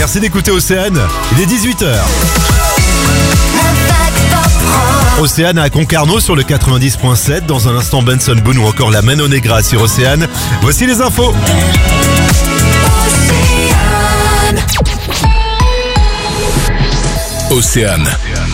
Merci d'écouter Océane. Il est 18h. Océane à Concarneau sur le 90.7. Dans un instant, Benson Boone ou encore la Mano Negra sur Océane. Voici les infos. Océane.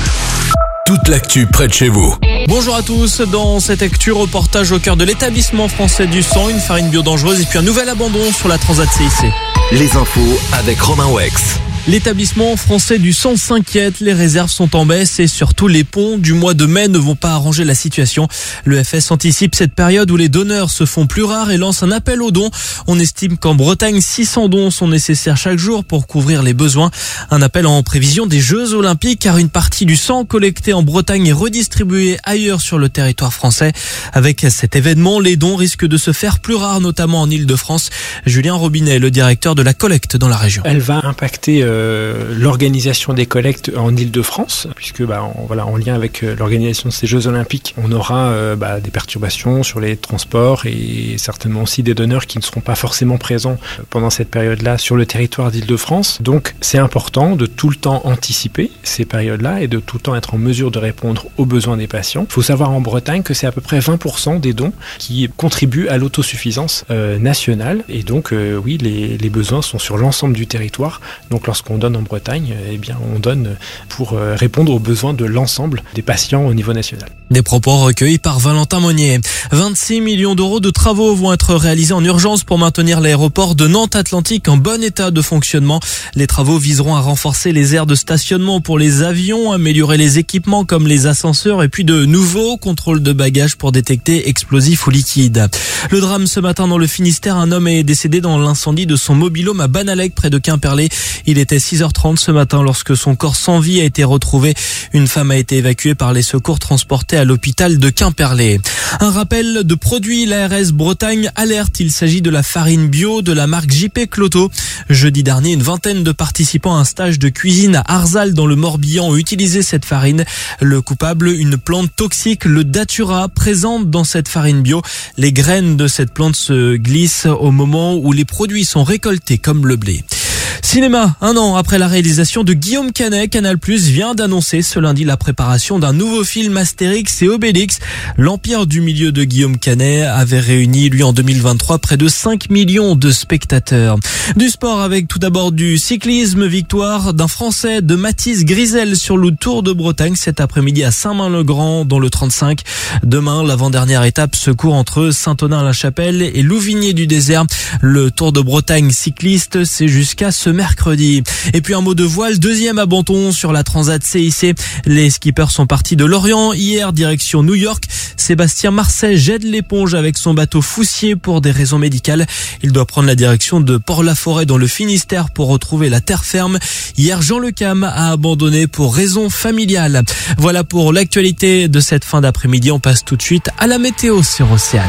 Toute l'actu près de chez vous. Bonjour à tous, dans cette actu, reportage au cœur de l'établissement français du sang, une farine bio dangereuse et puis un nouvel abandon sur la Transat CIC. Les infos avec Romain Wex. L'établissement français du sang s'inquiète, les réserves sont en baisse et surtout les ponts du mois de mai ne vont pas arranger la situation. Le FS anticipe cette période où les donneurs se font plus rares et lance un appel aux dons. On estime qu'en Bretagne, 600 dons sont nécessaires chaque jour pour couvrir les besoins. Un appel en prévision des Jeux Olympiques car une partie du sang collecté en Bretagne est redistribuée ailleurs sur le territoire français. Avec cet événement, les dons risquent de se faire plus rares, notamment en Ile-de-France. Julien Robinet, le directeur de la collecte dans la région. Elle va impacter l'organisation des collectes en Ile-de-France, puisque en lien avec l'organisation de ces Jeux Olympiques, on aura des perturbations sur les transports et certainement aussi des donneurs qui ne seront pas forcément présents pendant cette période-là sur le territoire d'Ile-de-France. Donc c'est important de tout le temps anticiper ces périodes-là et de tout le temps être en mesure de répondre aux besoins des patients. Il faut savoir en Bretagne que c'est à peu près 20% des dons qui contribuent à l'autosuffisance nationale et donc les besoins sont sur l'ensemble du territoire. Donc lorsqu'on donne en Bretagne, on donne pour répondre aux besoins de l'ensemble des patients au niveau national. Des propos recueillis par Valentin Monnier. 26 millions d'euros de travaux vont être réalisés en urgence pour maintenir l'aéroport de Nantes-Atlantique en bon état de fonctionnement. Les travaux viseront à renforcer les aires de stationnement pour les avions, améliorer les équipements comme les ascenseurs et puis de nouveaux contrôles de bagages pour détecter explosifs ou liquides. Le drame ce matin dans le Finistère, un homme est décédé dans l'incendie de son mobil-home à Banalec près de Quimperlé. Il était 6h30 ce matin lorsque son corps sans vie a été retrouvé. Une femme a été évacuée par les secours transportée à l'hôpital de Quimperlé. Un rappel de produits, l'ARS Bretagne alerte, il s'agit de la farine bio de la marque JP Cloto. Jeudi dernier, une vingtaine de participants à un stage de cuisine à Arzal dans le Morbihan ont utilisé cette farine. Le coupable, une plante toxique, le datura, présente dans cette farine bio. Les graines de cette plante se glissent au moment où les produits sont récoltés comme le blé. Cinéma, un an après la réalisation de Guillaume Canet, Canal+ vient d'annoncer ce lundi la préparation d'un nouveau film Astérix et Obélix. L'Empire du milieu de Guillaume Canet avait réuni, lui, en 2023, près de 5 millions de spectateurs. Du sport avec tout d'abord du cyclisme, victoire d'un Français, de Mathis Grisel sur le Tour de Bretagne cet après-midi à Saint-Main-le-Grand dans le 35. Demain, l'avant-dernière étape se court entre Saint-Onin-la-Chapelle et Louvigné-du-Désert. Le Tour de Bretagne cycliste, c'est jusqu'à ce mercredi. Et puis un mot de voile, deuxième abandon sur la Transat CIC. Les skippers sont partis de Lorient hier, direction New York. Sébastien Marseille jette l'éponge avec son bateau Foussier pour des raisons médicales. Il doit prendre la direction de Port-la-Forêt dans le Finistère pour retrouver la terre ferme. Hier, Jean Le Cam a abandonné pour raisons familiales. Voilà pour l'actualité de cette fin d'après-midi. On passe tout de suite à la météo sur Océane.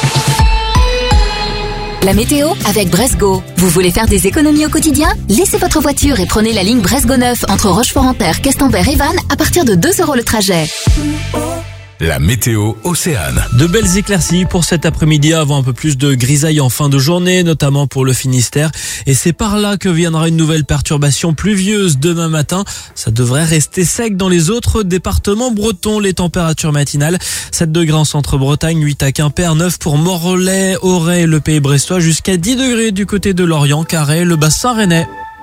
La météo avec Bresgo. Vous voulez faire des économies au quotidien? Laissez votre voiture et prenez la ligne Bresgo 9 entre Rochefort-en-Terre, Questembert et Vannes à partir de 2 € le trajet. La météo Océane. De belles éclaircies pour cet après-midi avant un peu plus de grisaille en fin de journée, notamment pour le Finistère. Et c'est par là que viendra une nouvelle perturbation pluvieuse demain matin. Ça devrait rester sec dans les autres départements bretons. Les températures matinales, 7 degrés en centre-Bretagne, 8 à Quimper, 9 pour Morlaix, Auray et le Pays brestois, jusqu'à 10 degrés du côté de Lorient, Carhaix, le bassin rennais.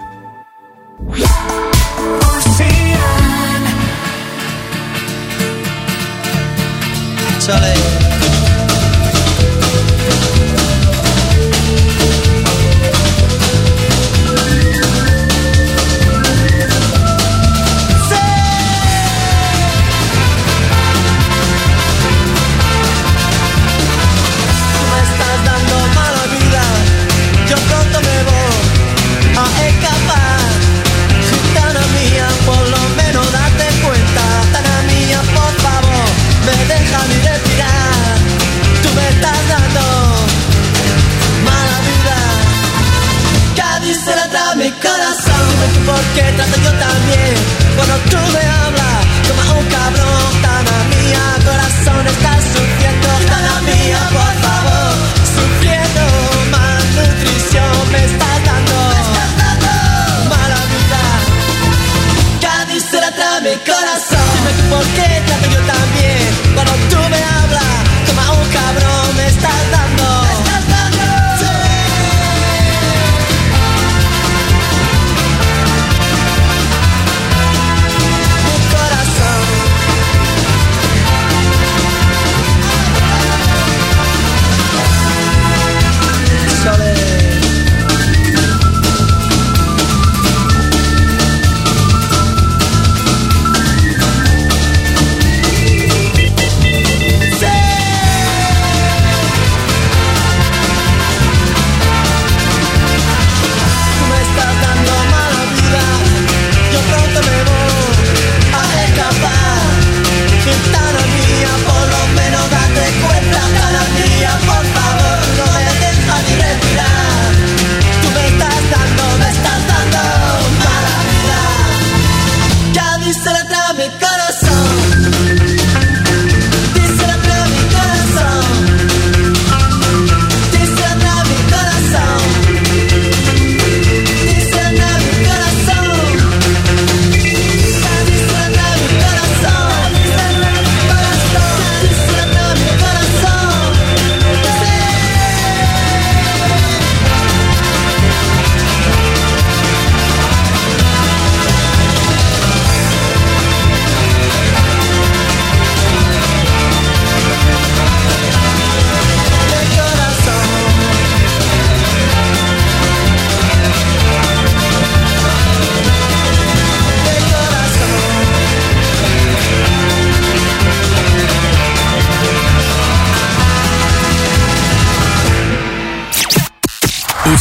Soleil. Porque trato yo también. Cuando tú me hablas como un cabrón, Tana mía, corazón está sufriendo. Tana mía, por favor, sufriendo malnutrición me estás dando. Mala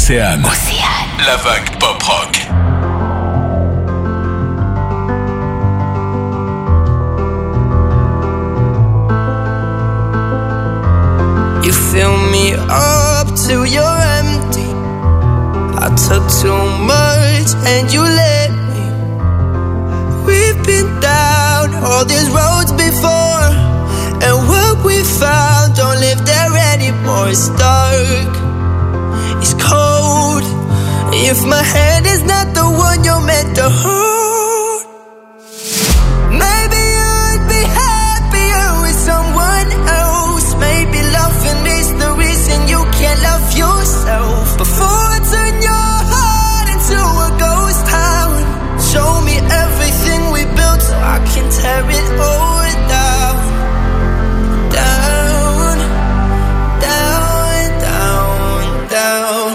Océane. La vague pop rock. You fill me up till you're empty. I took too much and you let me. We've been down all these roads before, and what we found don't live there anymore. It's dark, it's cold. If my hand is not the one you're meant to hold, maybe you'd be happier with someone else. Maybe loving is the reason you can't love yourself. Before I turn your heart into a ghost town, show me everything we built so I can tear it all down. Down, down, down, down.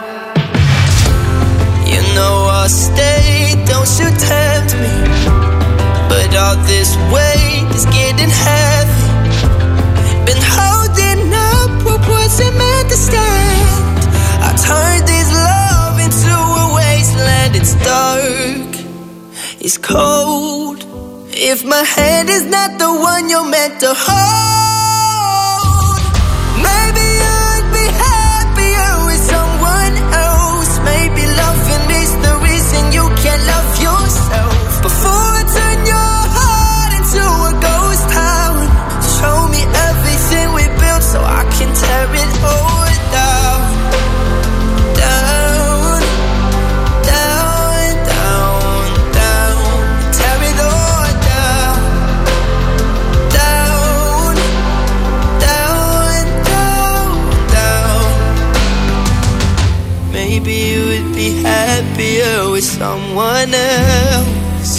You know I'll stay, don't you tempt me. But all this weight is getting heavy. Been holding up what wasn't meant to stand. I turned this love into a wasteland. It's dark, it's cold. If my hand is not the one you're meant to hold, maybe you'd be happier with someone else. Maybe loving is the reason you can't love yourself. Before I turn your heart into a ghost town, show me everything we built so I can tear it all down. Down, down, down, down. Tear it all down. Down, down, down, down. Maybe you would be happier with someone else.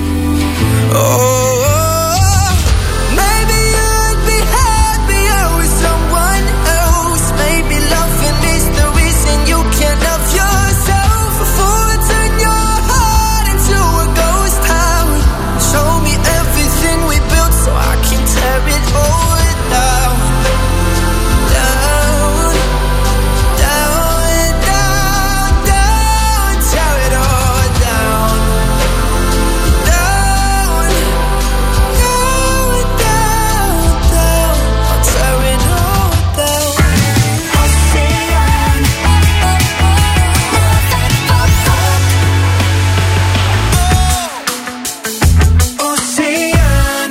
Oh, maybe you'd be happier with someone else. Maybe loving is the reason you can't love yourself. Before I turn your heart into a ghost town, show me everything we built so I can tear it all down. Down, down, down, down. Tear it all down. Down, down, down, down. I'll tear it all down. Ocean.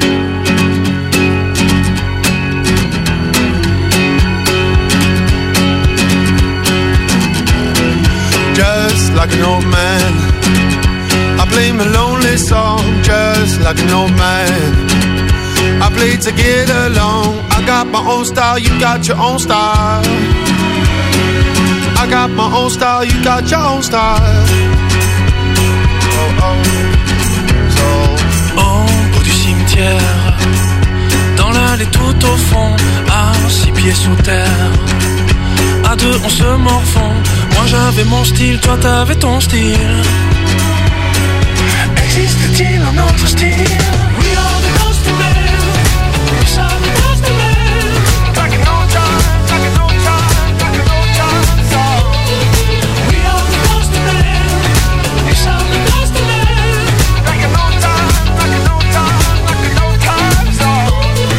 Just like an old man, I play my lonely song. Just like an old man, I play to get along. I got my own style, you got your own style. I got my own style, you got your own style. Oh, oh. So, Au bout du cimetière, dans l'allée tout au fond, à 6 pieds sous terre. À deux on se morfond. Moi j'avais mon style, toi t'avais ton style. Existe-t-il un autre style? We are the ghost of men. We are the ghost of men. Like an old time, like an old time, like an old time song. We are the ghost of men. We are the ghost of men. Like an old time, like an old time, like an old time song.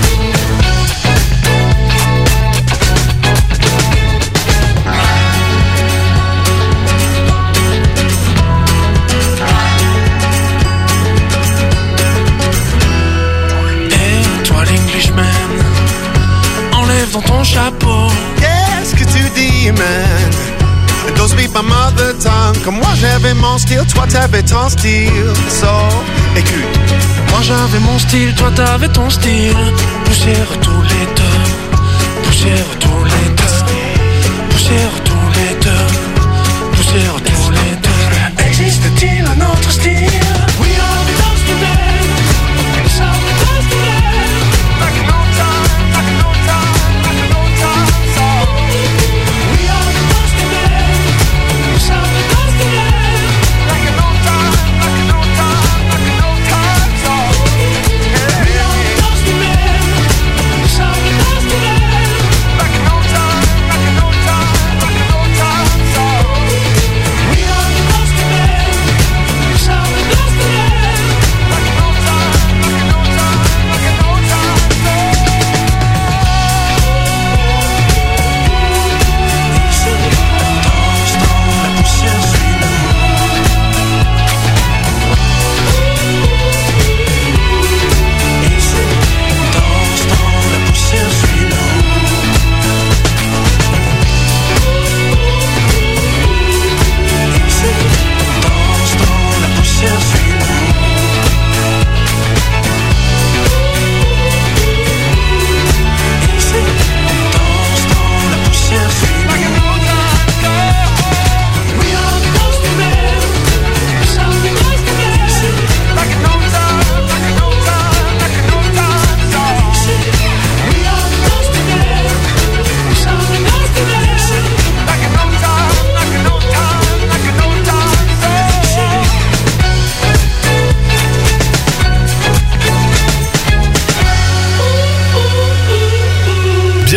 Et toi l'Englishman, enlève dans ton chapeau. qu'est-ce que tu dis, man? Don't speak my mother tongue. Comme moi j'avais mon style, toi t'avais ton style. So, écoute. Moi j'avais mon style, toi t'avais ton style. Poussière tous les deux. Poussière tous les deux. Poussière tous les deux. Poussière tous les deux. Existe-t-il un autre style? We are the ghost of men. We are the ghost of men. Like an old time, like an old time, like an old time song. We are the ghost of men. We are the ghost of men. Like an old time, like an old time, like an old time song. We are the ghost of men. We are the ghost of men. Like an old time, like an old time, like an old time.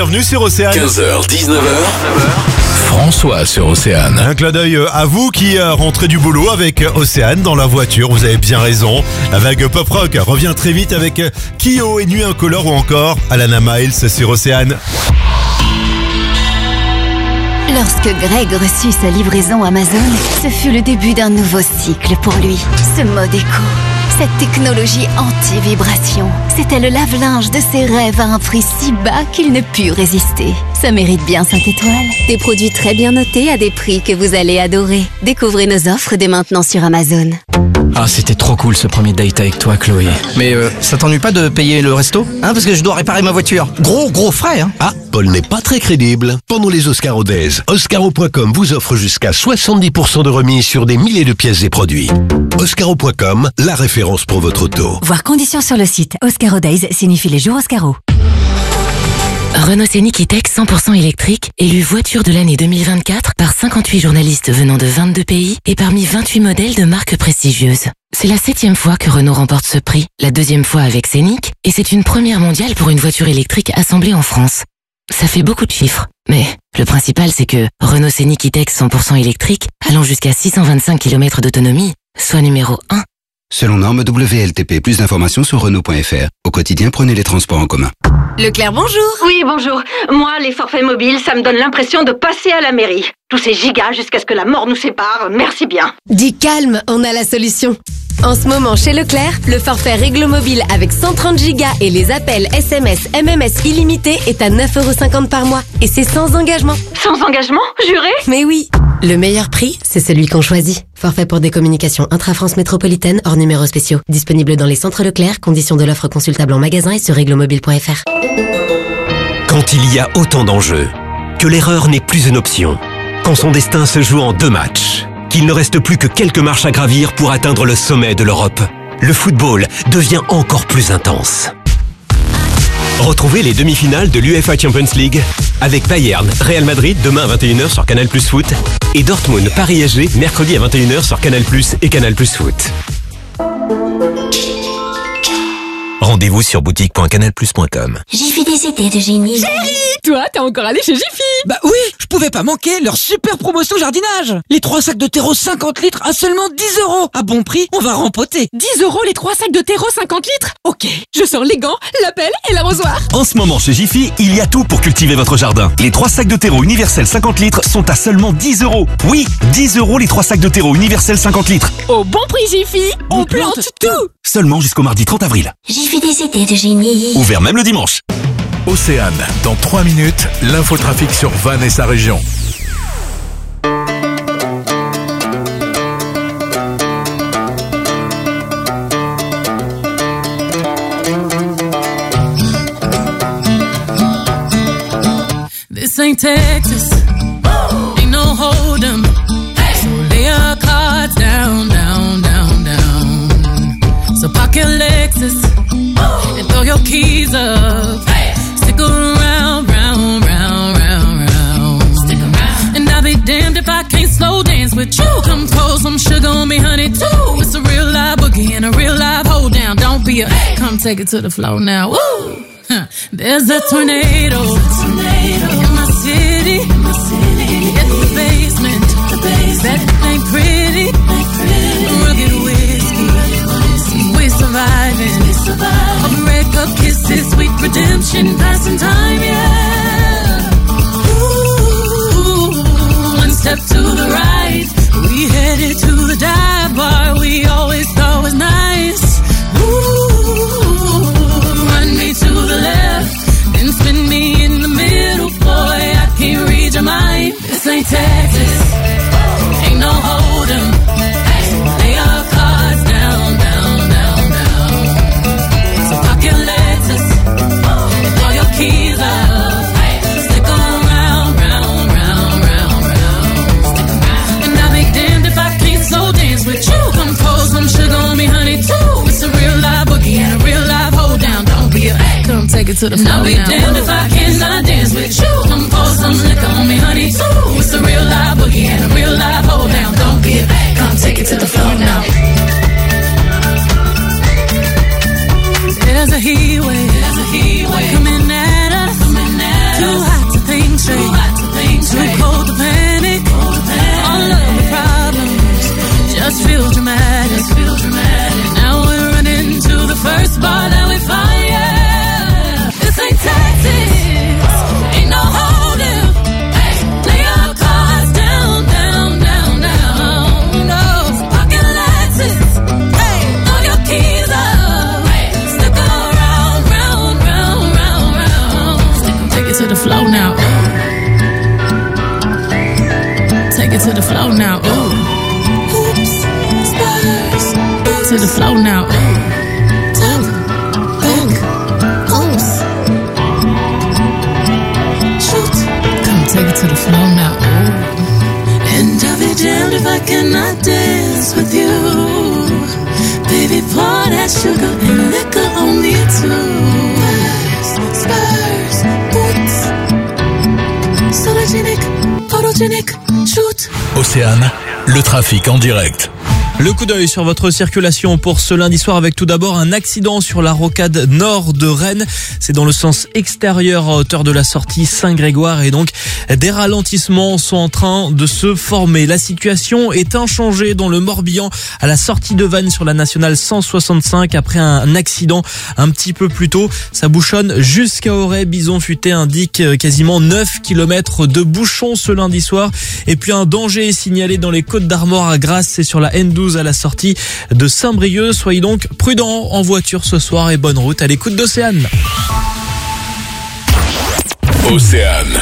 bienvenue sur Océane. 15h, 19h. François sur Océane. Un clin d'œil à vous qui rentrez du boulot avec Océane dans la voiture, vous avez bien raison. La vague pop rock revient très vite avec Kyo et Nuit Incolore ou encore Alana Miles sur Océane. Lorsque Greg reçut sa livraison Amazon, ce fut le début d'un nouveau cycle pour lui. Ce mode éco, cette technologie anti-vibration, c'était le lave-linge de ses rêves à un prix si bas qu'il ne put résister. Ça mérite bien 5 étoiles. Des produits très bien notés à des prix que vous allez adorer. Découvrez nos offres dès maintenant sur Amazon. Ah, c'était trop cool ce premier date avec toi, Chloé. Mais ça t'ennuie pas de payer le resto ? Hein, parce que je dois réparer ma voiture. Gros frais, hein. Ah, Paul n'est pas très crédible. Pendant les Oscaro Days, Oscaro.com vous offre jusqu'à 70% de remise sur des milliers de pièces et produits. Oscaro.com, la référence pour votre auto. Voir conditions sur le site. Oscaro Days signifie les jours Oscaro. Renault Scénic E-Tech 100% électrique, élu voiture de l'année 2024 par 58 journalistes venant de 22 pays et parmi 28 modèles de marques prestigieuses. C'est la 7e fois que Renault remporte ce prix, la 2e fois avec Scénic, et c'est une première mondiale pour une voiture électrique assemblée en France. Ça fait beaucoup de chiffres, mais le principal c'est que Renault Scénic E-Tech 100% électrique, allant jusqu'à 625 km d'autonomie, soit numéro 1. Selon norme WLTP, plus d'informations sur Renault.fr. Au quotidien, prenez les transports en commun. Leclerc, bonjour. Oui, bonjour. Moi, les forfaits mobiles, ça me donne l'impression de passer à la mairie. Tous ces gigas jusqu'à ce que la mort nous sépare, merci bien. Dis calme, on a la solution. En ce moment, chez Leclerc, le forfait Réglo Mobile avec 130 gigas et les appels SMS, MMS illimités est à 9,50€ par mois. Et c'est sans engagement. Sans engagement, juré ? Mais oui. Le meilleur prix, c'est celui qu'on choisit. Forfait pour des communications intra-France métropolitaine hors numéros spéciaux. Disponible dans les centres Leclerc, conditions de l'offre consultable en magasin et sur réglomobile.fr. Quand il y a autant d'enjeux, que l'erreur n'est plus une option, quand son destin se joue en 2 matchs, qu'il ne reste plus que quelques marches à gravir pour atteindre le sommet de l'Europe, le football devient encore plus intense. Retrouvez les demi-finales de l'UEFA Champions League avec Bayern, Real Madrid demain à 21h sur Canal+ Foot et Dortmund, Paris SG mercredi à 21h sur Canal+ et Canal+ Foot. Rendez-vous sur boutique.canalplus.com. Jiffy des idées de génie. Chérie, toi, t'es encore allé chez Jiffy? Bah oui, je pouvais pas manquer leur super promotion jardinage. Les 3 sacs de terreau 50 litres à seulement 10€. À bon prix, on va rempoter. 10€ les 3 sacs de terreau 50 litres? Ok, je sors les gants, la pelle et l'arrosoir. En ce moment chez Jiffy, il y a tout pour cultiver votre jardin. Les 3 sacs de terreau universel 50 litres sont à seulement 10€. Oui, 10€ les 3 sacs de terreau universel 50 litres. Au bon prix Jiffy, on plante tout. Seulement jusqu'au mardi 30 avril. Jiffy des idées de génie. Ouvert même le dimanche. Océane, dans 3 minutes, l'infotrafic sur Vannes et sa région. This ain't Texas, ain't no hold 'em. So lay your cards down, down, down, down. So park your Lexus and throw your keys up. Stick around, round, round, round, round. Stick around. And I'll be damned if I can't slow dance with you. Come pour some sugar on me, honey, too. It's a real live boogie and a real live hold down. Don't be a come take it to the floor now. Woo! There's a tornado in my city, in the basement. That ain't pretty. Rugged whiskey, we're surviving. A breakup kisses, sweet redemption, passing time, yeah. Ooh, one step to the right, we headed to the dive bar we always thought was nice. Ooh, run me to the left, then spin me in the middle, boy, I can't read your mind. This ain't Texas, ain't no hold 'em. Lay your cards down, down, down, down. So park your Lexus and throw your keys up. Stick around, round, round, round, round. And I'll be damned if I can't slow dance with you. Come pour some sugar on me, honey, too. It's a real live boogie and a real live hold down. Don't be a come take it to the floor. And I'll be damned if I cannot dance with you. Come pour some liquor on me, honey, too. It's a real live boogie and a real live hold down. Don't be a come take it to the floor now. There's a heat wave coming at us. Too it to the floor now. Ooh. Hoops, spurs, boots. To the floor now. Ooh. Top, back, hoops. Shoot. Come take it to the floor now. Ooh. And I'll be damned if I cannot dance with you. Baby, pour that sugar and liquor on me too. Spurs, boots. Sologenic, photogenic, shoot. Océane, le trafic en direct. Le coup d'œil sur votre circulation pour ce lundi soir avec tout d'abord un accident sur la rocade nord de Rennes. C'est dans le sens extérieur à hauteur de la sortie Saint-Grégoire et donc des ralentissements sont en train de se former. La situation est inchangée dans le Morbihan à la sortie de Vannes sur la nationale 165 après un accident un petit peu plus tôt. Ça bouchonne jusqu'à Auray. Bison Futé indique quasiment 9 km de bouchons ce lundi soir. Et puis un danger est signalé dans les Côtes-d'Armor à Grasse, c'est sur la N12 à la sortie de Saint-Brieuc. Soyez donc prudents en voiture ce soir et bonne route à l'écoute d'Océane. Océane.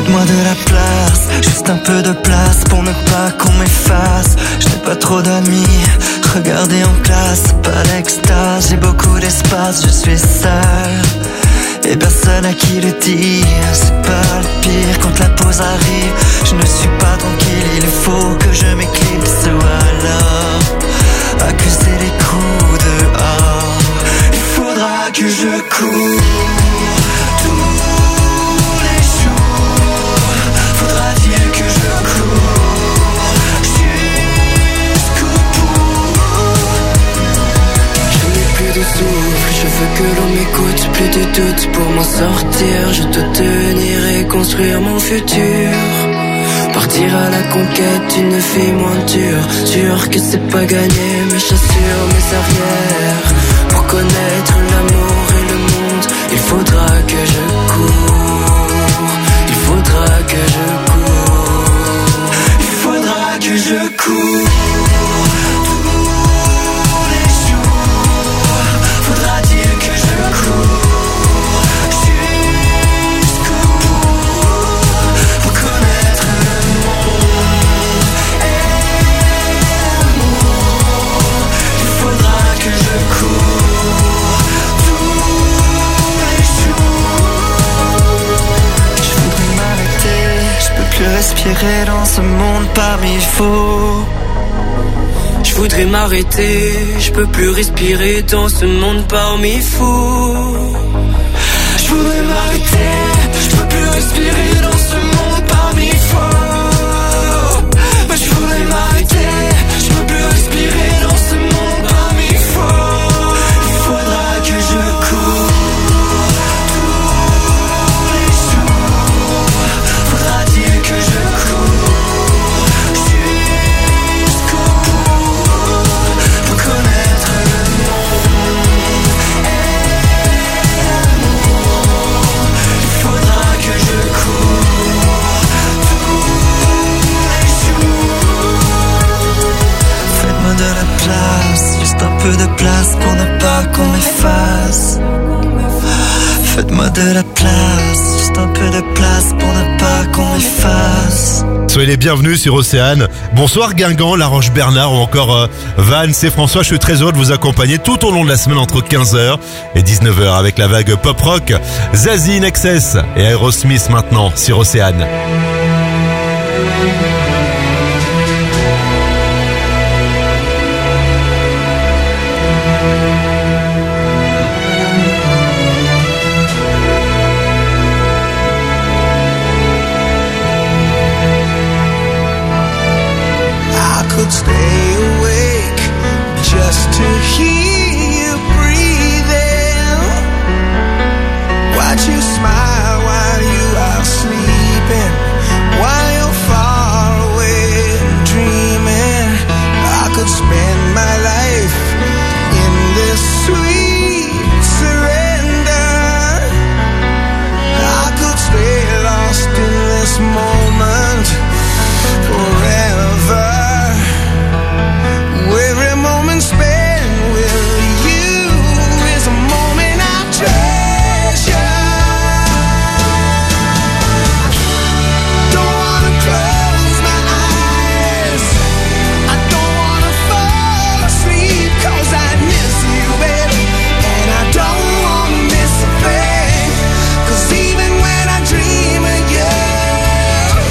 Faites-moi de la place, juste un peu de place pour ne pas qu'on m'efface. Je n'ai pas trop d'amis, regardez en classe, pas l'extase. J'ai beaucoup d'espace, je suis seul et personne à qui le dire. C'est pas le pire quand la pause arrive. Je ne suis pas tranquille, il faut que je m'éclipse ou alors accuser les coups dehors. Il faudra que je cours tous les jours. Faudra dire que je cours jusqu'au bout. Je n'ai plus de souffle, je veux que l'on m'écoute. Plus de doute pour m'en sortir. Je dois tenir et construire mon futur. Partir à la conquête d'une vie moins dure. Sûr que c'est pas gagné, mes chaussures, mes arrières. Pour connaître l'amour et le monde, il faudra que je cours. Il faudra que je cours. Il faudra que je cours tous les jours. Faudra dire que je cours jusqu'au bout pour connaître le monde et l'amour. Il faudra que je cours tous les jours. Je voudrais m'arrêter, je peux plus respirer dans ce monde parmi faux. Je voudrais m'arrêter, je peux plus respirer dans ce monde parmi fous. Je voudrais m'arrêter, je peux plus respirer dans ce monde parmi faux. Mais je voudrais m'arrêter, je peux plus respirer dans ce monde parmi faux. Il faudra que je cours tous les jours. Faudra dire que je cours jusqu'au bout pour connaître le monde et l'amour. Il faudra que je cours tous les jours. Faites-moi de la place, juste un peu de place pour ne pas qu'on m'efface. Faites-moi de la place, juste un peu de place pour ne pas qu'on m'efface. Soyez les bienvenus sur Océane. Bonsoir Guingamp, La Roche-Bernard ou encore Vannes, c'est François. Je suis très heureux de vous accompagner tout au long de la semaine entre 15h et 19h avec la vague pop-rock. Zazie, Nexus et Aerosmith maintenant sur Océane. I could stay awake just to hear you breathing. Watch you smile while you are sleeping, while you're far away and dreaming. I could spend my life in this sweet surrender. I could stay lost in this moment forever. Every moment spent with you is a moment I treasure. Don't wanna close my eyes, I don't wanna fall asleep, 'cause I miss you, baby, and I don't wanna miss a thing. 'Cause even when I dream of you,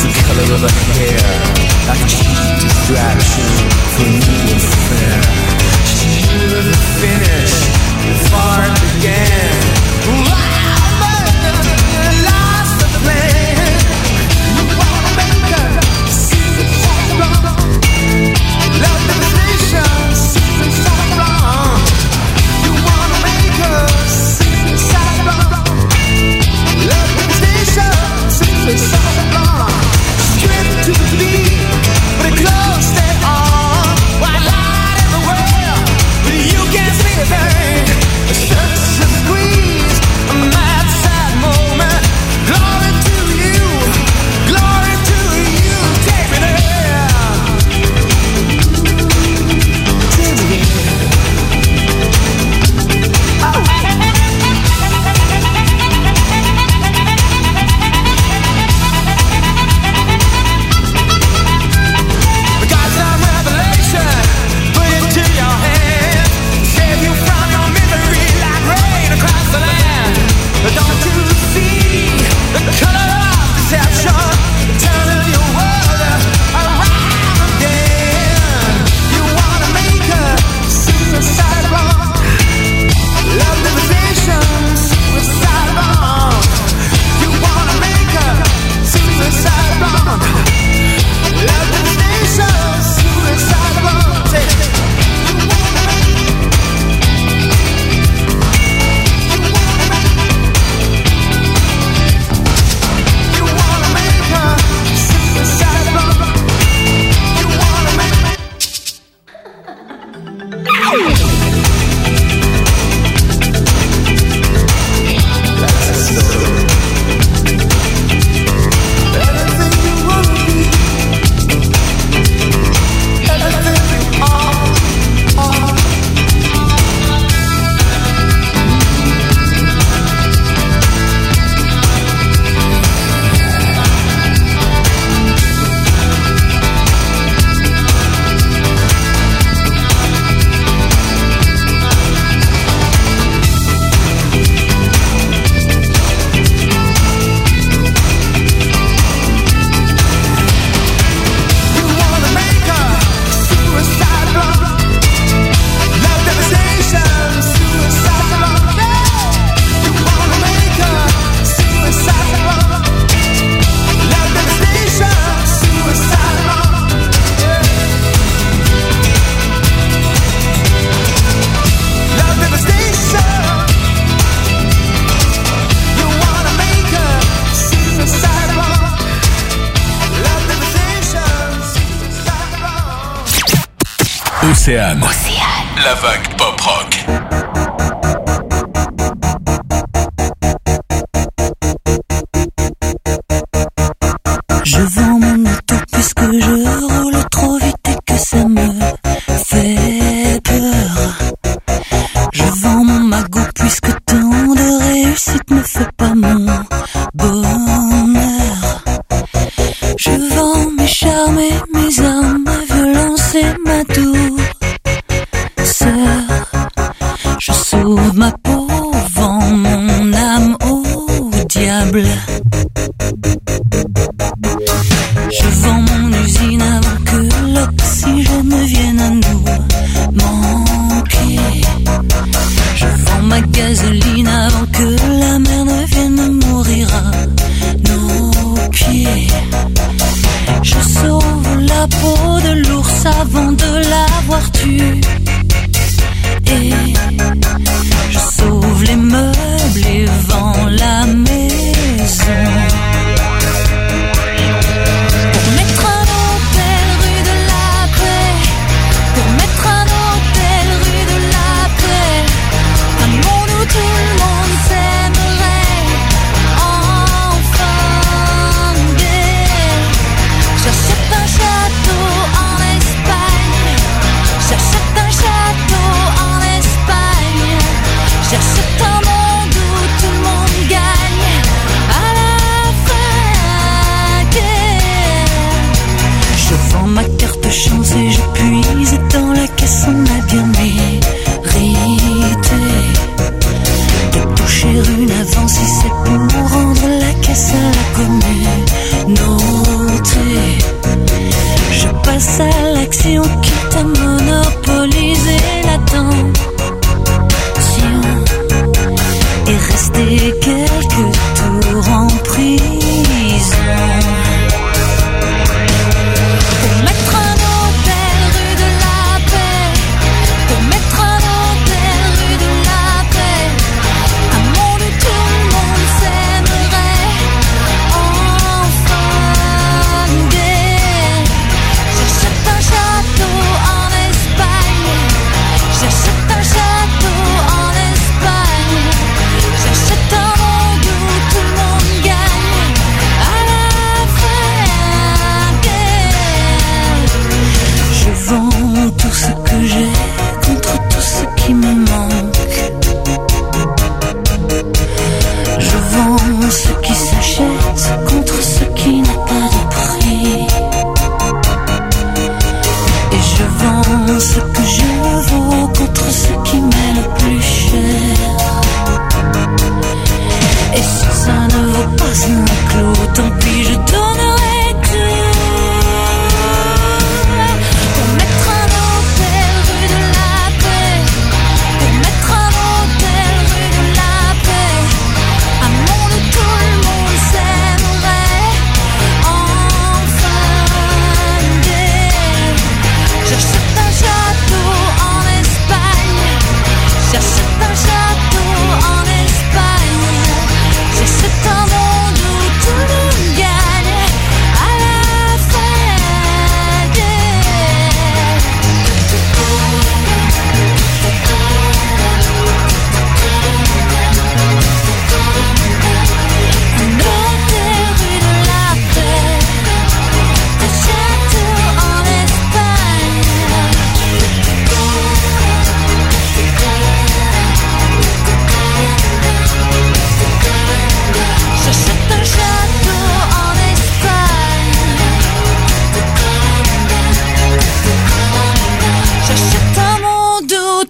the color of her hair, like a cheap distraction for new affair. She knew the finish before it began. Lost the plan. You wanna make her suicide wrong. Love devastation, suicide wrong. You wanna make her suicide wrong. Love devastation, suicide wrong. Stripped to the beat, but it close their arm. White light in the world, but you can't see a thing. Such a squeeze, a mad sad moment. Glory to you, take me there. Take me there. Océane. La vague pop rock. Je vends mon auto puisque je roule trop vite et que ça me fait peur. Je vends mon magot puisque tant de réussite ne fait pas mon bonheur. Je vends mes charmes et mes armes, ma violence et ma douceur. Je sauve ma peau, vends mon âme au diable. Je vends mon usine avant que l'oxygène ne vienne à nous manquer. Je vends ma gasoline avant que la mer ne vienne mourir à nos pieds. Je sauve la peau de l'ours avant de l'avoir tué. Et je sauve les meubles et vends la maison. Pour mettre un hôtel rue de la Paix, pour mettre un hôtel rue de la Paix, un monde où tout le monde s'aimerait enfin gay. J'achète un château en Espagne, j'achète un château en Espagne, j'achète un monde où tout le monde gagne à la fin. Je vends ma carte chance et je puise dans la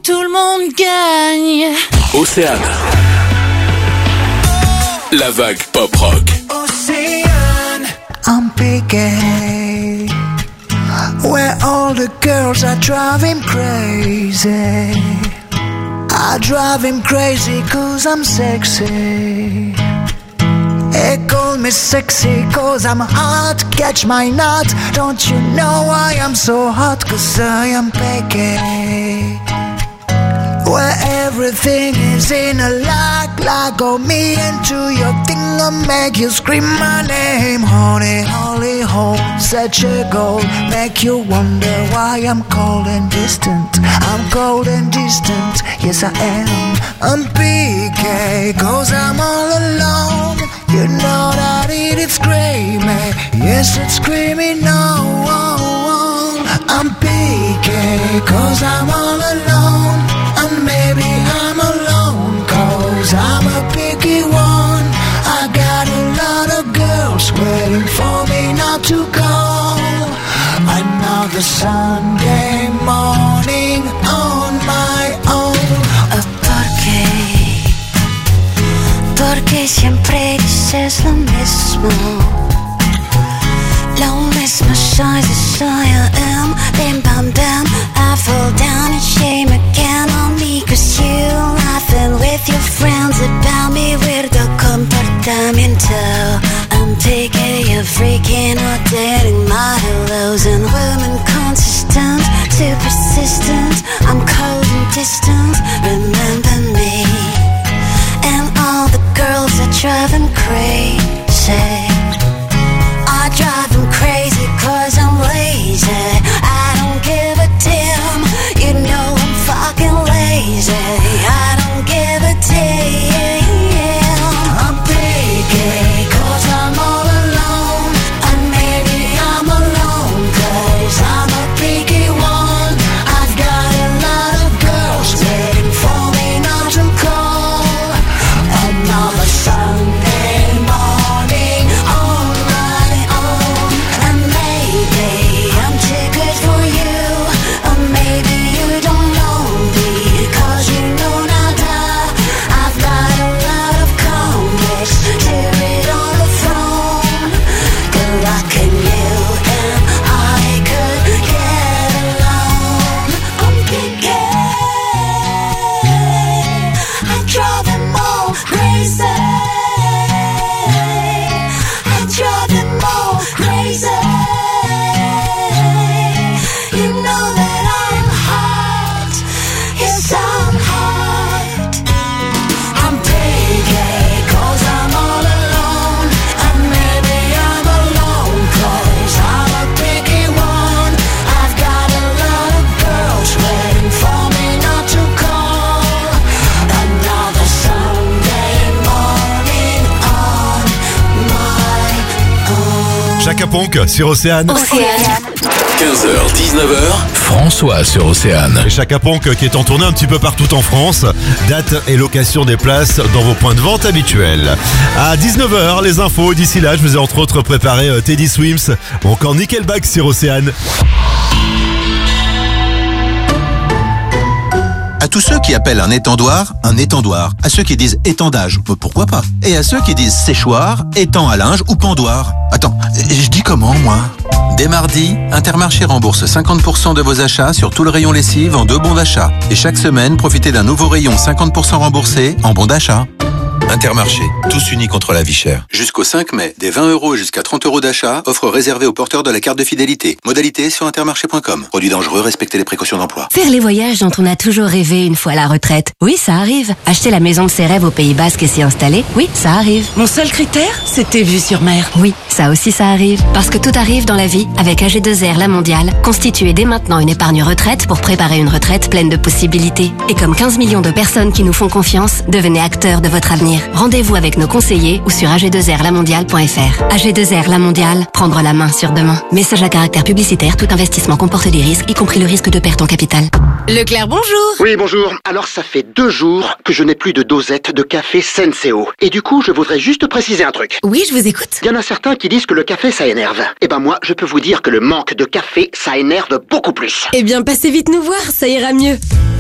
tout le monde gagne. Océane. La vague pop rock. Océane, I'm picky. Where all the girls are driving crazy. I drive him crazy 'cause I'm sexy. They call me sexy 'cause I'm hot. Catch my nut. Don't you know I am so hot? 'Cause I am picky. Where everything is in a like oh me into your thing and make you scream my name. Honey, holy hole, such a goal. Make you wonder why I'm cold and distant. I'm cold and distant, yes I am. I'm PK, 'cause I'm all alone. You know that it's screaming, yes it's screaming no. I'm PK, 'cause I'm all alone. And maybe I'm alone, 'cause I'm a picky one. I got a lot of girls waiting for me not to go. Another Sunday morning on my own. Porque siempre dices lo mismo. Lo mismo soy, I am. Bim bam bam, I fall down in shame again on me. 'Cause you laughing with your friends about me. Weirdo comportamiento. I'm taking you freaking out, dating my hellos. And women consistent, too persistent. I'm cold and distant, remember me. And all the girls that drive him crazy. I drive him crazy 'cause I'm lazy. I don't give a damn, you know I'm fucking lazy. I don't give a damn. I'm picky 'cause I'm all alone. And maybe I'm alone 'cause I'm a picky one. I've got a lot of girls waiting for me not to call. Another Sunday morning on my own. And maybe I'm too good for you, or maybe you don't know me, 'cause you know nada. I've got a lot of comics to read on the phone. Good luck in you and I could get along. I'm picky, I drive them all crazy. I drive them all crazy. You know that I'm hot. Yes, I'm hot. I'm picky 'cause I'm all alone. And maybe I'm alone 'cause I'm a picky one. I've got a lot of girls waiting for me not to call. Another Sunday morning on my own. Chaka Ponk sur Océane. 15h, 19h, François sur Océane. Et Chaka Ponk qui est en tournée un petit peu partout en France. Date et location des places dans vos points de vente habituels. À 19h, les infos. D'ici là, je vous ai entre autres préparé Teddy Swims ou encore Nickelback sur Océane. À tous ceux qui appellent un étendoir. À ceux qui disent étendage, pourquoi pas. Et à ceux qui disent séchoir, étang à linge ou pendoir. Attends, je dis comment, moi ? Dès mardi, Intermarché rembourse 50% de vos achats sur tout le rayon lessive en 2 bons d'achat. Et chaque semaine, profitez d'un nouveau rayon 50% remboursé en bons d'achat. Intermarché, tous unis contre la vie chère. Jusqu'au 5 mai, des 20 € jusqu'à 30 € d'achat, offre réservée aux porteurs de la carte de fidélité. Modalité sur intermarché.com. Produit dangereux, respectez les précautions d'emploi. Faire les voyages dont on a toujours rêvé une fois à la retraite. Oui, ça arrive. Acheter la maison de ses rêves au Pays Basque et s'y installer. Oui, ça arrive. Mon seul critère, c'était vue sur mer. Oui, ça aussi ça arrive. Parce que tout arrive dans la vie avec AG2R La Mondiale. Constituez dès maintenant une épargne retraite pour préparer une retraite pleine de possibilités. Et comme 15 millions de personnes qui nous font confiance, devenez acteurs de votre avenir. Rendez-vous avec nos conseillers ou sur ag2rlamondiale.fr. AG2R La Mondiale, prendre la main sur demain. Message à caractère publicitaire, tout investissement comporte des risques, y compris le risque de perte en capital. Leclerc, bonjour. Oui, bonjour. Alors, ça fait 2 jours que je n'ai plus de dosette de café Senseo. Et du coup, je voudrais juste préciser un truc. Oui, je vous écoute. Il y en a certains qui disent que le café, ça énerve. Eh ben moi, je peux vous dire que le manque de café, ça énerve beaucoup plus. Eh bien, passez vite nous voir, ça ira mieux.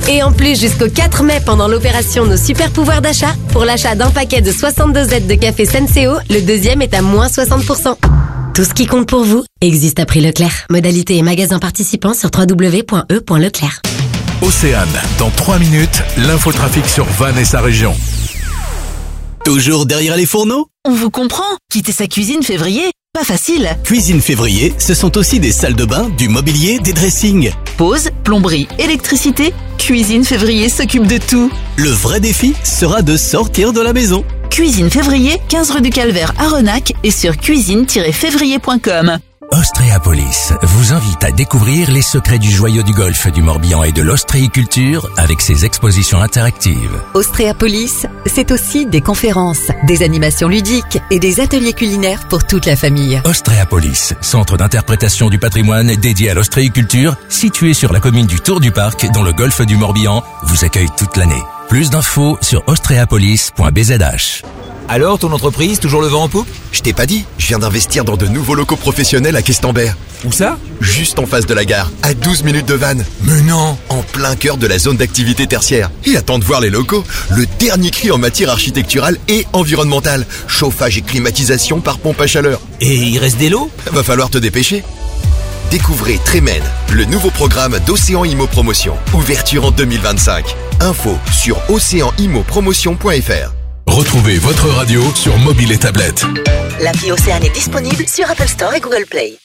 Et en plus, jusqu'au 4 mai, pendant l'opération Nos Super Pouvoirs d'achat, pour l'achat d'un paquet de 60 dosettes de café Senseo, le deuxième est à moins 60%. Tout ce qui compte pour vous existe à prix Leclerc. Modalité et magasins participants sur www.e.leclerc. Océane, dans 3 minutes, l'infotrafic sur Vannes et sa région. Toujours derrière les fourneaux? On vous comprend. Quitter sa cuisine février, pas facile. Cuisine février, ce sont aussi des salles de bain, du mobilier, des dressings. Pause, plomberie, électricité, Cuisine février s'occupe de tout. Le vrai défi sera de sortir de la maison. Cuisine février, 15 rue du Calvaire à Renac et sur cuisine-février.com. Ostréapolis vous invite à découvrir les secrets du joyau du golfe du Morbihan et de l'ostréiculture avec ses expositions interactives. Ostréapolis, c'est aussi des conférences, des animations ludiques et des ateliers culinaires pour toute la famille. Ostréapolis, centre d'interprétation du patrimoine dédié à l'ostréiculture, situé sur la commune du Tour du Parc dans le golfe du Morbihan, vous accueille toute l'année. Plus d'infos sur ostréapolis.bzh. Alors, ton entreprise, toujours le vent en poupe? Je t'ai pas dit, je viens d'investir dans de nouveaux locaux professionnels à Questembert. Où ça? Juste en face de la gare, à 12 minutes de Vannes. Mais non, en plein cœur de la zone d'activité tertiaire. Et attends de voir les locaux, le dernier cri en matière architecturale et environnementale. Chauffage et climatisation par pompe à chaleur. Et il reste des lots? Va falloir te dépêcher. Découvrez Trémen, le nouveau programme d'Océan Immo Promotion. Ouverture en 2025. Info sur oceanimmopromotion.fr. Retrouvez votre radio sur mobile et tablette. L'appli Océane est disponible sur Apple Store et Google Play.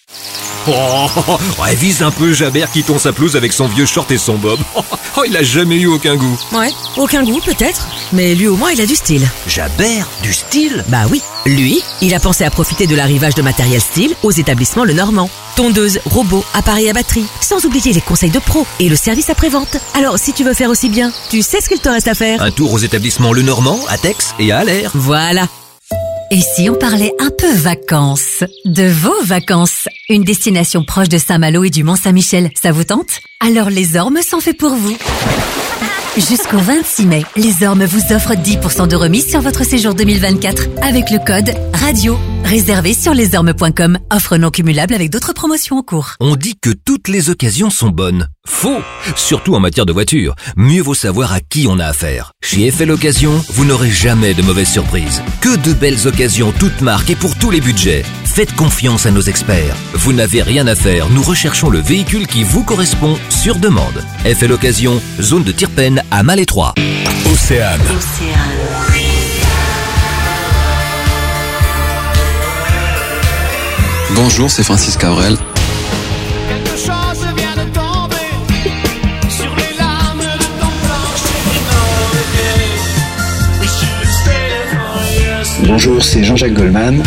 Ouais, vise un peu Jabert qui tond sa pelouse avec son vieux short et son bob. Oh, il a jamais eu aucun goût. Ouais, aucun goût peut-être, mais lui au moins il a du style. Jabert, du style? Bah oui, lui, il a pensé à profiter de l'arrivage de matériel style aux établissements Le Normand. Tondeuse, robots, appareils à batterie, sans oublier les conseils de pro et le service après-vente. Alors si tu veux faire aussi bien, tu sais ce qu'il te reste à faire. Un tour aux établissements Le Normand, à Tex et à Allaire. Voilà. Et si on parlait un peu vacances? De vos vacances? Une destination proche de Saint-Malo et du Mont-Saint-Michel, ça vous tente? Alors les Ormes sont faits pour vous. Jusqu'au 26 mai, les Ormes vous offrent 10% de remise sur votre séjour 2024 avec le code RADIO. Réservé sur lesormes.com. Offre non cumulable avec d'autres promotions en cours. On dit que toutes les occasions sont bonnes. Faux! Surtout en matière de voiture. Mieux vaut savoir à qui on a affaire. Chez FL Occasion, vous n'aurez jamais de mauvaises surprises. Que de belles occasions toutes marques et pour tous les budgets. Faites confiance à nos experts. Vous n'avez rien à faire. Nous recherchons le véhicule qui vous correspond sur demande. FL Occasion, zone de Tirpen à Malétroit. Océane. Bonjour, c'est Francis Cabrel. Bonjour, c'est Jean-Jacques Goldman.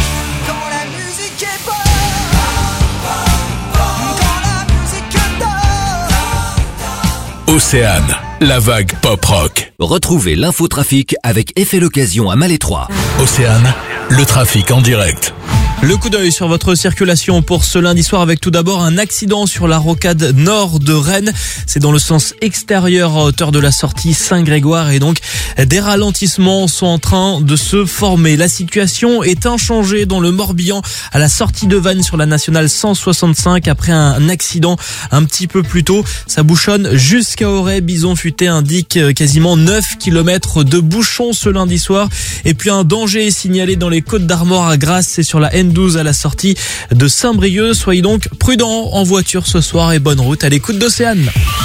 Océane, la vague pop-rock. Retrouvez l'infotrafic avec FL Occasion à Malétroit. Océane, le trafic en direct. Le coup d'œil sur votre circulation pour ce lundi soir avec tout d'abord un accident sur la rocade nord de Rennes. C'est dans le sens extérieur à hauteur de la sortie Saint-Grégoire et donc des ralentissements sont en train de se former. La situation est inchangée dans le Morbihan à la sortie de Vannes sur la nationale 165 après un accident un petit peu plus tôt. Ça bouchonne jusqu'à Auray. Bison Futé indique quasiment 9 km de bouchons ce lundi soir. Et puis un danger est signalé dans les Côtes d'Armor à Grasse, c'est sur la N12 à la sortie de Saint-Brieuc. Soyez donc prudents en voiture ce soir et bonne route à l'écoute d'Océane.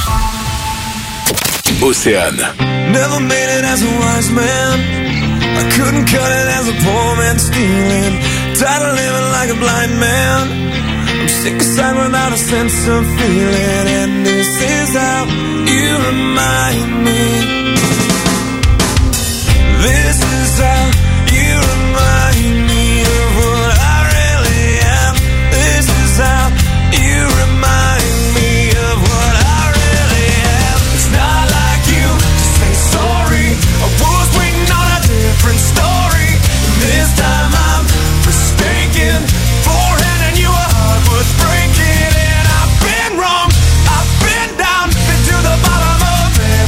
Océane. Never made it as a wise man. I couldn't cut it as a poor man stealing. Tired of living like a blind man. I'm sick aside without a sense of feeling. And this is how you remind me. This is how you remind me of what I really am. This is how you remind me of what I really am. It's not like you to say sorry. I was waiting on a different story. And this time I'm mistaken for handing you a heart worth breaking. And I've been wrong, I've been down, been to the bottom of it.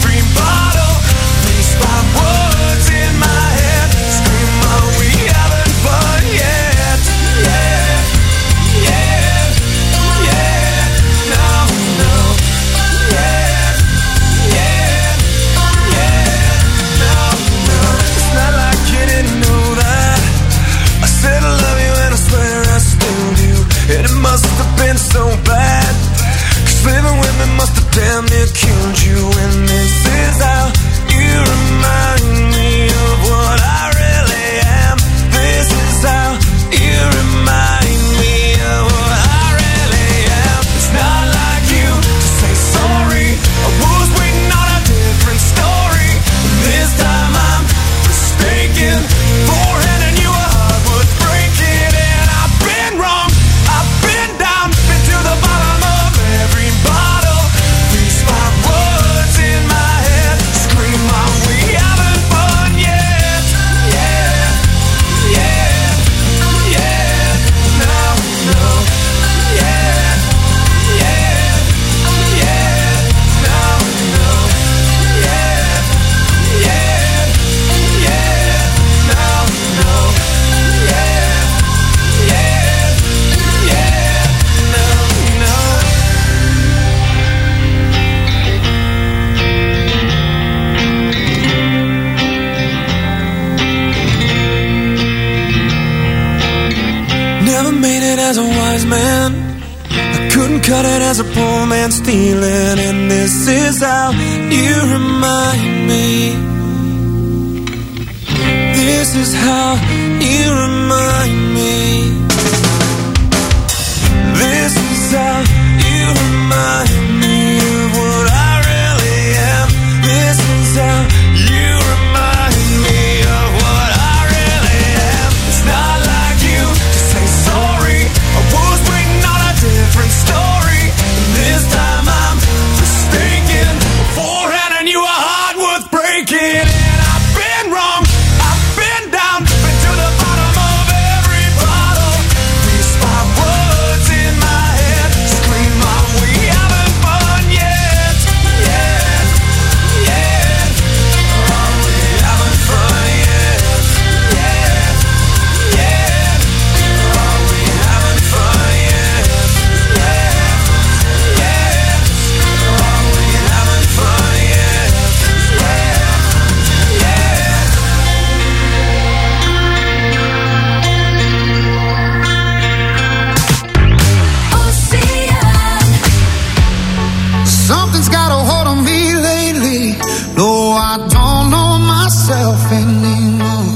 killed you, and this is how you remind me of what I really am. This is how you remind me of what I really am. It's not like you to say sorry. I was waiting on a different story. This time I'm mistaken for handing you a heart worth breaking. And I've been wrong, I've been down, been to the bottom of every bottle. These 5 words in my head scream out, we haven't fun yet. Yeah, yeah, yeah, no, no. Yeah, yeah, yeah, no, no. Yeah, yeah, yeah, no, no. Yeah, yeah, yeah, no, no. Never made it as a wise man. I couldn't cut it as a poor man stealing. And this is how you remind me. This is how you remind me. This is how you remind me of what I really am. This is how you remind me of what I really am. It's not like you to say sorry. I was waiting on a different story. And this time I'm mistaken for handing you a heart worth breaking. And I've been wrong, I've been down, been to the bottom of every bottle. These 5 words in my head scream out, we haven't fun yet. Yeah, yeah, oh, we haven't fun yet. Yeah, yeah, oh, we haven't fun yet. Yeah, yeah, oh, we haven't fun yet. Yeah, yeah. Something's got a hold on me lately. No, I don't know myself anymore.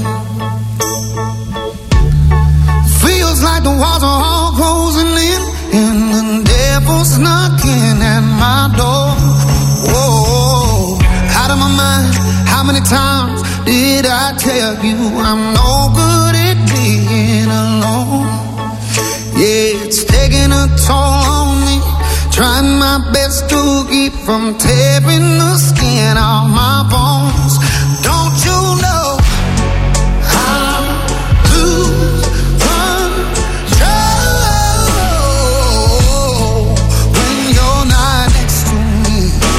Feels like the walls are all closing in, and the devil's knocking at my door. Whoa, out of my mind. How many times did I tell you I'm no good at being alone? Yeah, it's taking a toll on me. Trying my best to keep from tearing the skin off my bones. Don't you know I lose control when you're not next to me?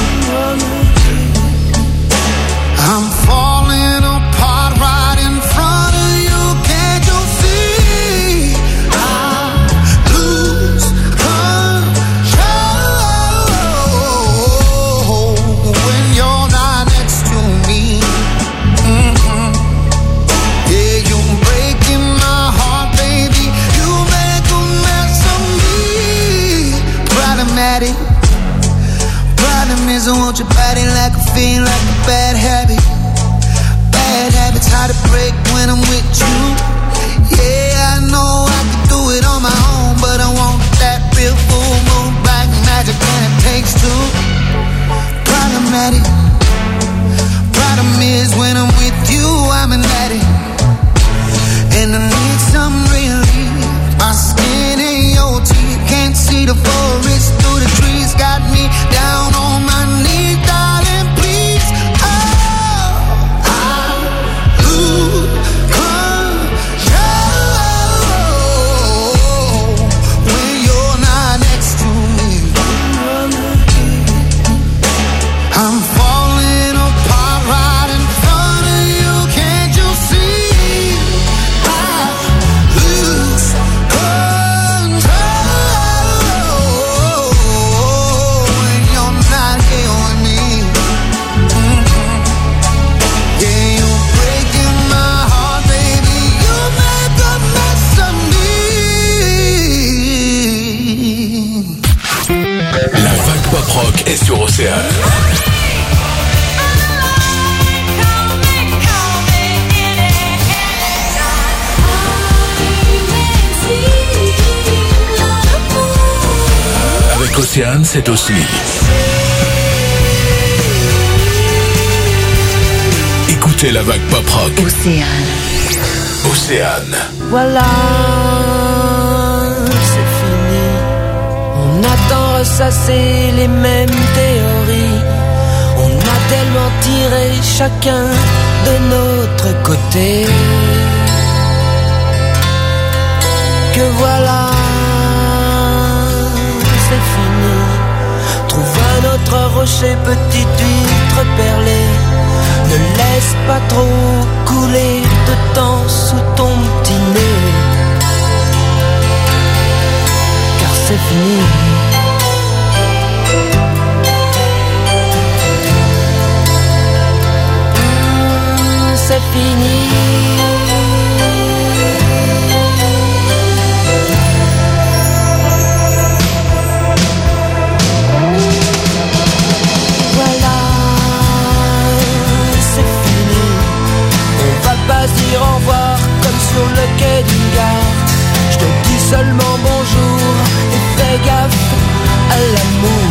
I'm falling apart right in front of you. Can't you see? I lose control when you're not next to me. Yeah, you're breaking my heart, baby. You make a mess of me. Problematic. Problem is I want your body like a fiend, like a bad habit. Bad habits hard to break when I'm with you. Yeah, I know I can do it on my own, but I want that real full moon black magic, and it takes two. Problematic. Problem is when I'm with you, I'm an addict, and I need some relief. My skin and your teeth can't see the forest through the trees. Got me down on my knees, darling, please. Oh, I lose control when you're not next to me. I'm falling apart right in front of you. Can't you see? I lose control when you're not here with me. Yeah, you're breaking my heart, baby. You make a mess of me. La vague pop rock est sur Océane. Océane, c'est aussi... Écoutez la vague pop rock. Océane. Voilà, c'est fini. On a tant ressassé les mêmes théories. On a tellement tiré chacun de notre côté que voilà, c'est fini. Trouve un autre rocher, petite huître perlée. Ne laisse pas trop couler de temps sous ton petit nez, car c'est fini. C'est fini. Pas dire au revoir comme sur le quai d'une gare. Je te dis seulement bonjour et fais gaffe à l'amour.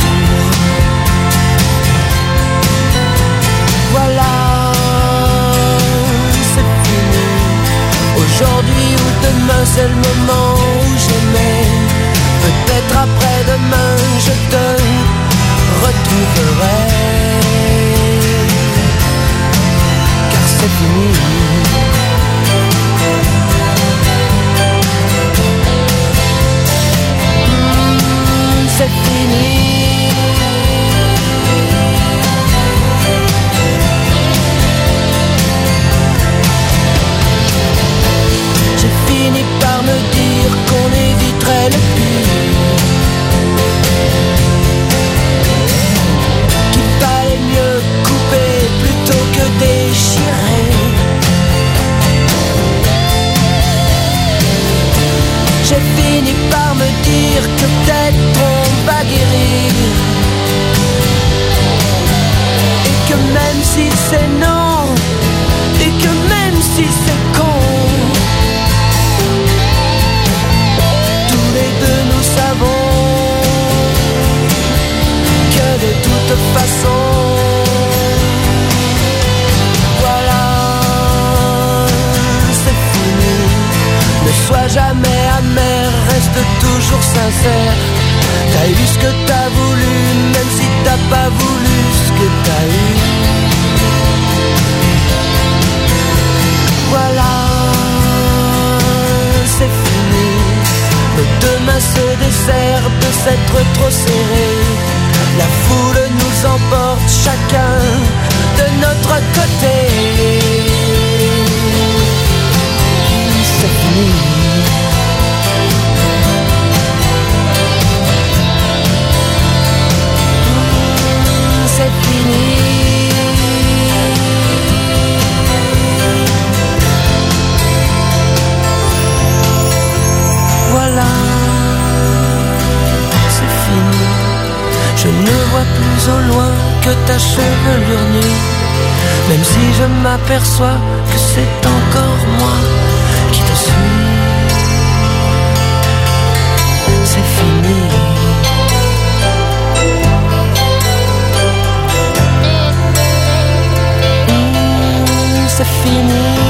Voilà, c'est fini. Aujourd'hui ou demain c'est le moment où j'aimais. Peut-être après-demain je te retrouverai, car c'est fini. C'est fini. J'ai fini par me dire qu'on éviterait le pire, qu'il fallait mieux couper plutôt que déchirer. J'ai fini par me dire que peut-être on va guérir, et que même si c'est non, et que même si c'est con, tous les deux nous savons que de toute façon, voilà, c'est fini. Ne sois jamais amer, reste toujours sincère. T'as eu ce que t'as voulu, même si t'as pas voulu ce que t'as eu. Voilà, c'est fini. Nos deux mains se desserrent de s'être trop serrés. La foule nous emporte chacun de notre côté. C'est fini. C'est fini. Voilà, c'est fini. Je ne vois plus au loin que ta chevelure nue, même si je m'aperçois que c'est encore moi qui te suis. C'est fini. C'est fini.